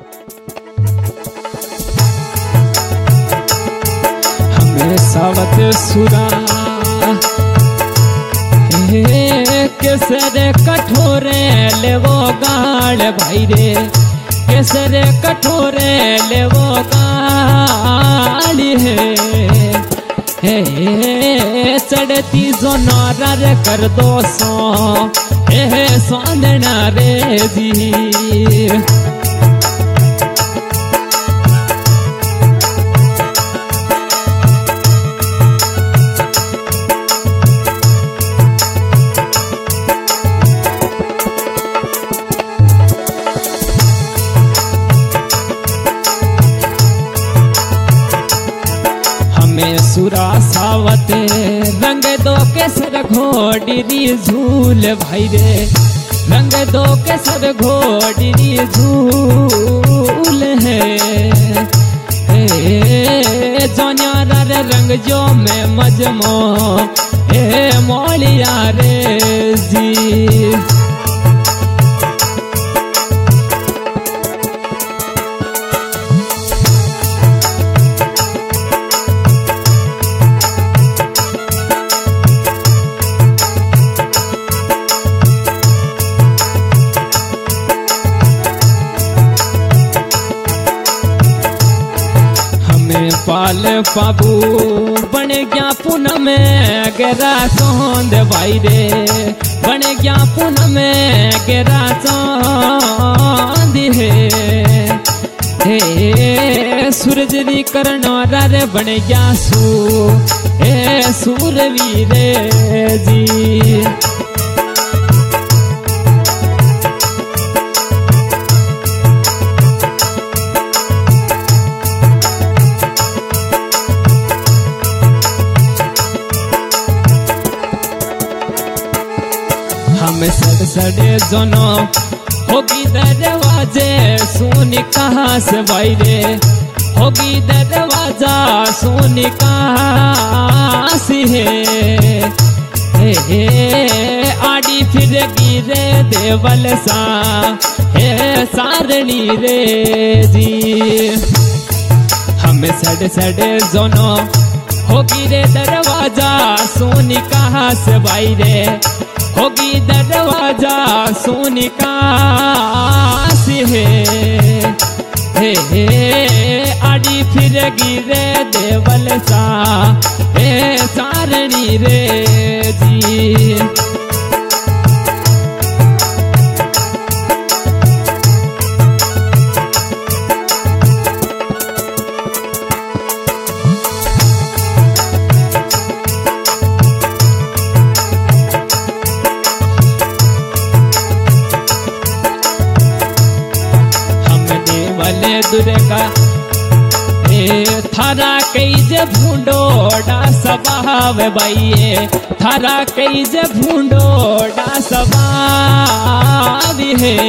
हमें सावत सुरा केसर कठोरे ले वो गाड़ भाई रे, केसर कठोरे ले वो गाड़ी है चढ़ती जो नार कर दो सो सोंदना रे जी। सुरा सावते रंग दो केसर घोड़ी झूल भाई रे, रंग दो केसर घोड़ी झूल है जोन्यार रंग जो में मजमो मोलिया रे जी। पाल पाबू बन गया पुनः में गेरा चौंद भाई रे, बन गया पुनः में गेरा चौंद है सूरज री करनौर रे बन गया सूरवीर जी। हम सड़े जोनो होगी दरवाजे सुन कहाँ से भाई रे, होगी दरवाजा सुन कहाँ से आड़ी फिर गिरे देवल सा सारणी रे जी। हम सड़े जोनो होगी रे दरवाजा सुन कहाँ से भाई रे, होगी दरवाजा सोने का आड़ी फिर गिरे देवल सा सारणी रे जी। दुर्गा थारा कई जे भूडोडा स्वभाव बाइये, थारा कई जे भूडोडा स्वभाव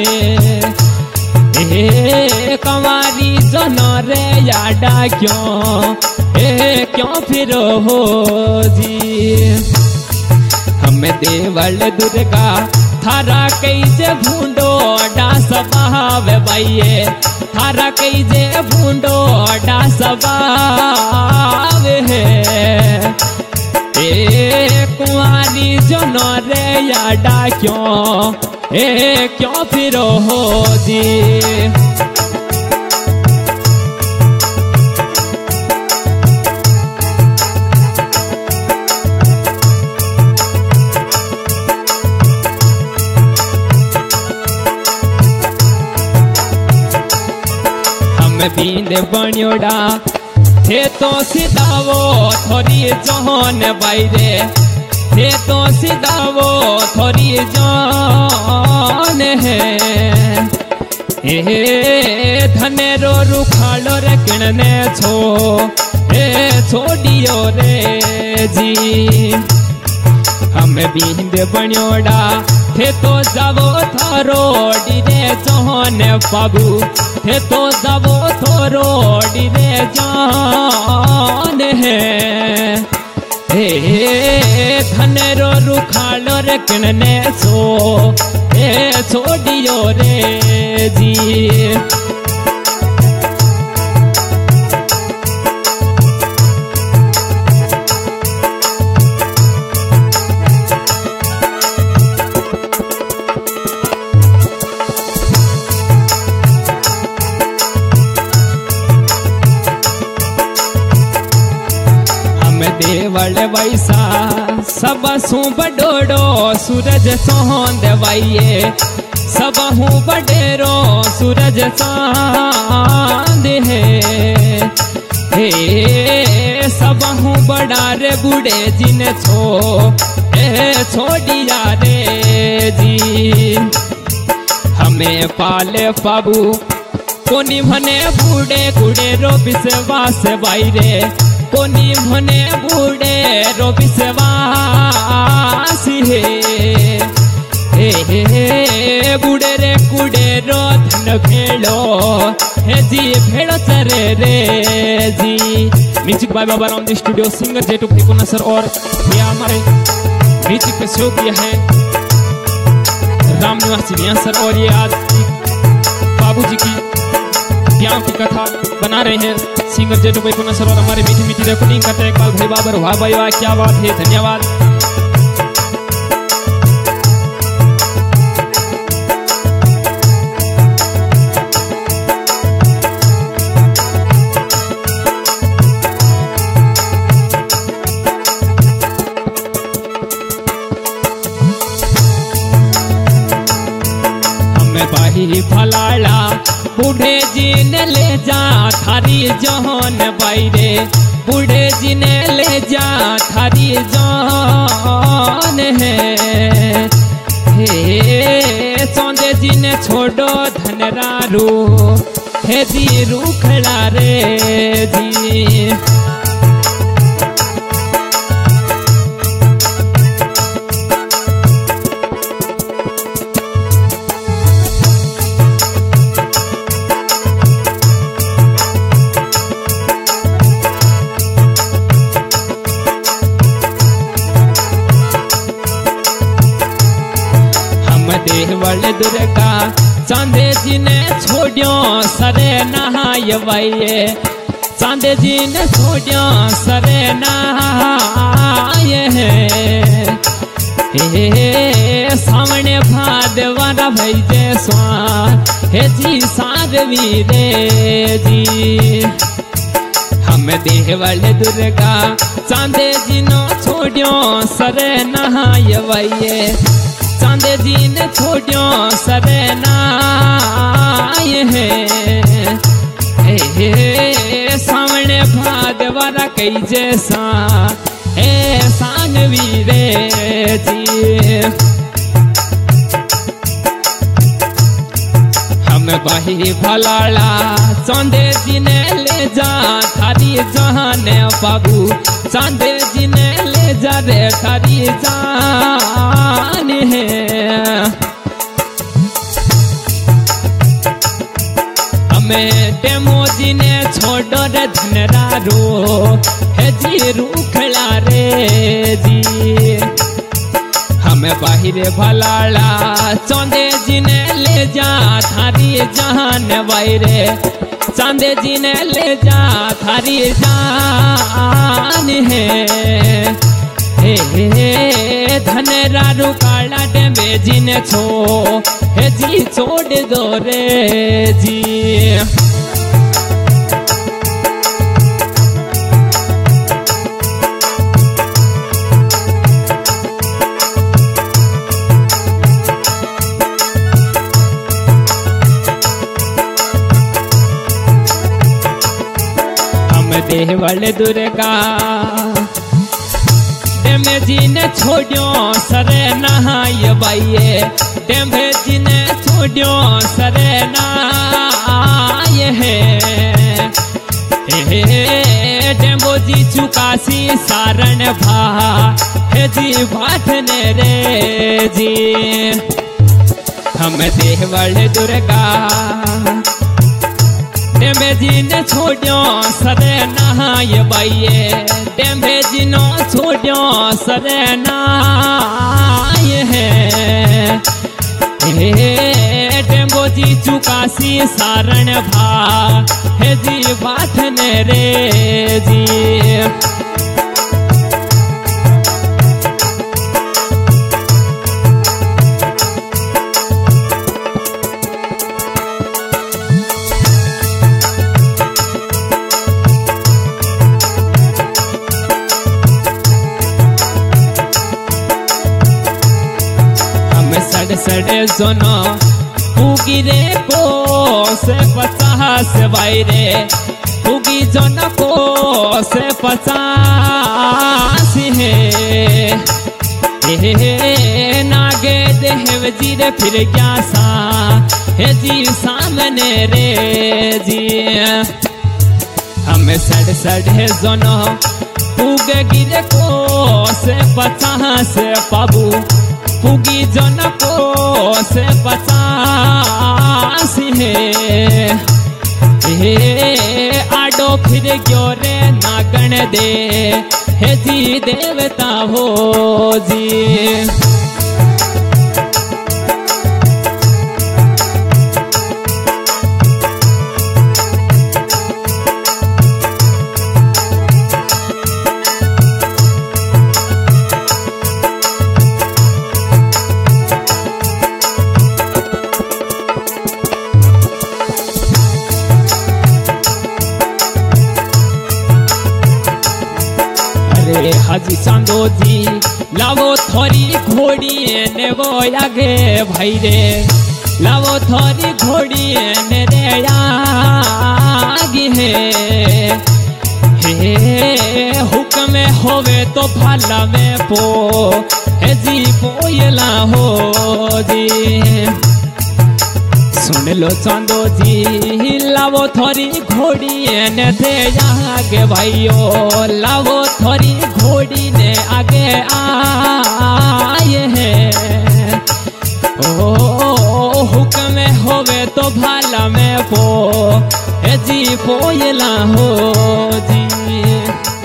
है कंवारी जनो रे याडा क्यों फिर हो जी। हमें देवल दुर्गा थारा कई जे भूडोडा स्वभाव बाइये, थारा कई जे भूडोडा स्वभाव है कुंवारी जनो रे याडा क्यों फिर हो जी। बींद बणियोड़ा थे तो सीधावो थोड़ी जौन भाई रे, थे तो सीधावो थोड़ी जौन है धनेरो रुखालो रे किणने छोड़ियो रे जी। हम बींद बणियोड़ा थे तो जावो थारो रे जौन बाबू, थे तो जावो थारो रे जौन है धनेरो रुखालो रे किणने छोड़ियो रे जी। देवल वैसा सब सू बडोड़ो सूरज सोहन देवाइए सब हूँ बडेरो सूरज चांद है सब हूँ बड़ा रे बूढ़े जिन छोड़िया रे जी हमें पाले पाबू कोनी भने बूढ़े कुड़े रो विश्वास बाईरे कोनी भने बूढ़े रो विश्वास हे बूढ़े रे कुड़े रो धन भेड़ो हे जी भेड़ो चरे रे जी। Music by Baba Ram studio singer जेटू त्रिकोना सर और ये हमारे म्यूजिक पे शो किया है राम निवासी मियां सर और ये आज बाबू जी की प्यार की कथा बना रहे हैं सिंगर जेटू त्रिकोना सर और हमारे मीठी मीठी रिकॉर्डिंग करते हैं इकबाल भाई बाबर वाह भाई वाह क्या बात है धन्यवाद। बाही फलाला बूढ़े जी ने ले जा थारी जहान बाईरे बूढ़े जी ने ले जा थारी जान है सौंदे जी ने छोड़ो धनरारू हे जी रूखड़ा रे जी देवल दुर्गा चांदे जी ने छोड़ियो सरे नहाय वाइये चांदे जी ने छोड़ियो सरे नहाय सामने भादवारा भैजे स्वान हे जी सारवी रे जी हम देवल दुर्गा चांदे जी ने छोड़ियो सरे नहाय वाइये चांदे जी ने छोड़ियो सरे नाय सामने भादवारा कई जैसा सानवी रे जी हम बाही भलाला चांदे जी ने ले जा थारी जहान बाबू चांदे जी ने ले जा रे थारी जान है हमें डेमो जी ने छोड़ो रे धनरारो हे जी रूखड़ा रे जी हमें बाहिरे भलाला चांदे जी ने ले जा थारी जहान बाईरे चांदे जी ने ले जा थारी जान है धनरारू काला डेमे जी ने हे जी छोड़ दो रे जी देवल दुर्गा डेमे जी ने छोड़ियो सरे नहाय बाइये डेमे जी ने छोड़ियो सरे नाय डेमो जी चुकासी सारण भा हे जी भाटने रे जी हम देवल दुर्गा डेमे जी ने छोड़ियो सरे नहाय बाइये डेमे जी ने छोड़ियो सरे नाय डेमो जी चुकासी सारण भा हे जी बाथने रे जी जोनो पुगी रे को से 50 बाईरे पुगी जन को से 50 हे नागे देव जी रे फिर क्या सा हे जी सामने रे जी हमें सड़ है जोनो पुगे गिरे को से 50 पाबू पुगी जन को से 50 हे आडो फिर गयो रे नागण दे हे जी देवता हो जी हाजी चांदो जी लावो थोड़ी घोड़ी ने वो आगे भाई रे लावो थोड़ी घोड़ी ने रे आगे हे हुक्म होवे तो भला में पो हे जी पोयला हो जी सुन लो चांदो जी लावो थोड़ी घोड़ी ने दे आगे भाइयों लावो थोड़ी घोड़ी ने आगे आए हैं ओ हुक्म होवे तो भला में पो जी पोयला हो जी